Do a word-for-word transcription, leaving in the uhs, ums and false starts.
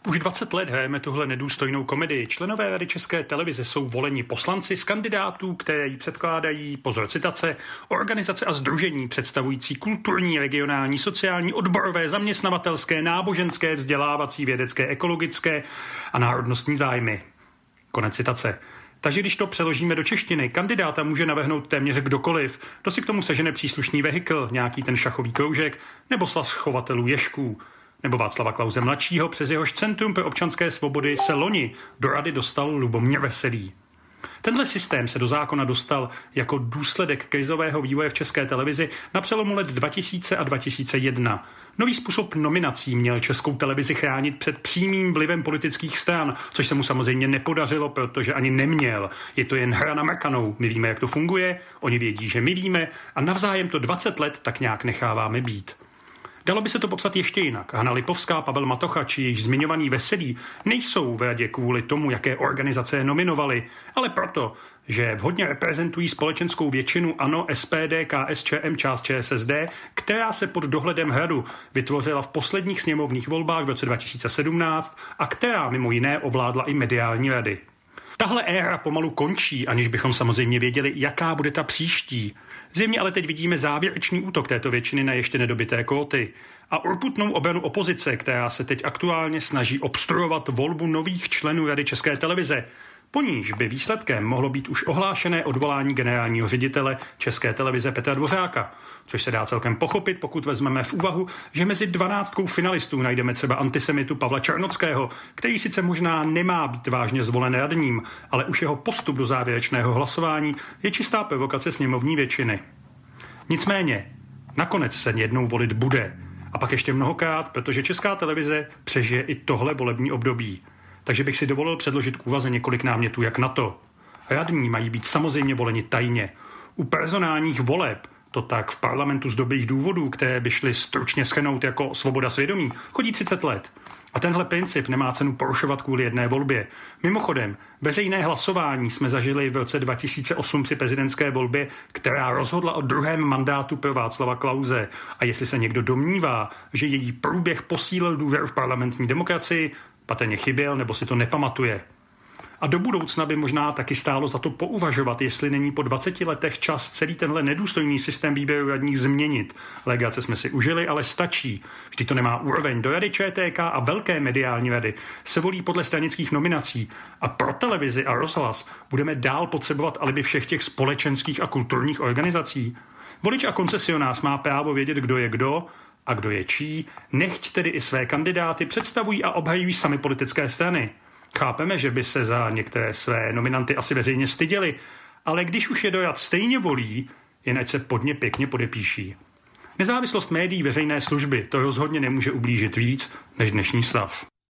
Už dvacet let hrajeme tuhle nedůstojnou komedii. Členové Rady České televize jsou voleni poslanci z kandidátů, které jí předkládají, pozor citace, organizace a sdružení představující kulturní, regionální, sociální, odborové, zaměstnavatelské, náboženské, vzdělávací, vědecké, ekologické a národnostní zájmy. Konec citace. Takže když to přeložíme do češtiny, kandidáta může navrhnout téměř kdokoliv, kdo si k tomu sežene příslušný vehikl, nějaký ten šachový kroužek nebo svaz chovatelů ježků. Nebo Václava Klause mladšího, přes jehož Centrum pro občanské svobody se loni do rady dostal Lubomír Veselý. Tenhle systém se do zákona dostal jako důsledek krizového vývoje v České televizi na přelomu let dva tisíce a dva tisíce jedna. Nový způsob nominací měl Českou televizi chránit před přímým vlivem politických stran, což se mu samozřejmě nepodařilo, protože ani neměl. Je to jen hra na mrkanou. My víme, jak to funguje, oni vědí, že my víme a navzájem to dvacet let tak nějak necháváme být. Dalo by se to popsat ještě jinak. Hana Lipovská, Pavel Matocha či jejich zmiňovaný Veselý nejsou v radě kvůli tomu, jaké organizace je nominovali, ale proto, že vhodně reprezentují společenskou většinu ANO, S P D, K S Č M, část Č S S D, která se pod dohledem hradu vytvořila v posledních sněmovních volbách v roce dva tisíce sedmnáct a která mimo jiné ovládla i mediální rady. Tahle éra pomalu končí, aniž bychom samozřejmě věděli, jaká bude ta příští. Zjevně ale teď vidíme závěrečný útok této většiny na ještě nedobyté kvóty a urputnou obranu opozice, která se teď aktuálně snaží obstruovat volbu nových členů Rady České televize. Po níž by výsledkem mohlo být už ohlášené odvolání generálního ředitele České televize Petra Dvořáka, což se dá celkem pochopit, pokud vezmeme v úvahu, že mezi dvanáctkou finalistů najdeme třeba antisemitu Pavla Černockého, který sice možná nemá být vážně zvolen radním, ale už jeho postup do závěrečného hlasování je čistá provokace sněmovní většiny. Nicméně, nakonec se jednou volit bude. A pak ještě mnohokrát, protože Česká televize přežije i tohle volební období. Takže bych si dovolil předložit k úvaze několik námětů, jak na to. Radní mají být samozřejmě voleni tajně. U personálních voleb, to tak v parlamentu z dobrých důvodů, které by šly stručně shrnout jako svoboda svědomí, chodí třicet let. A tenhle princip nemá cenu porušovat kvůli jedné volbě. Mimochodem, veřejné hlasování jsme zažili v roce dva tisíce osm při prezidentské volbě, která rozhodla o druhém mandátu pro Václava Klause. A jestli se někdo domnívá, že její průběh posílil důvěru v parlamentní demokracii, patrně chyběl nebo si to nepamatuje. A do budoucna by možná taky stálo za to pouvažovat, jestli není po dvaceti letech čas celý tenhle nedůstojný systém výběru radních změnit. Legrace jsme si užili, ale stačí. Vždyť to nemá úroveň. Do Rady Č T K a velké mediální rady se volí podle stranických nominací. A pro televizi a rozhlas budeme dál potřebovat alibi všech těch společenských a kulturních organizací. Volič a koncesionář má právo vědět, kdo je kdo a kdo je čí, nechť tedy i své kandidáty představují a obhajují sami politické strany. Chápeme, že by se za některé své nominanty asi veřejně styděli, ale když už je do rad stejně volí, jen ať se pod ně pěkně podepíší. Nezávislost médií veřejné služby to rozhodně nemůže ublížit víc než dnešní stav.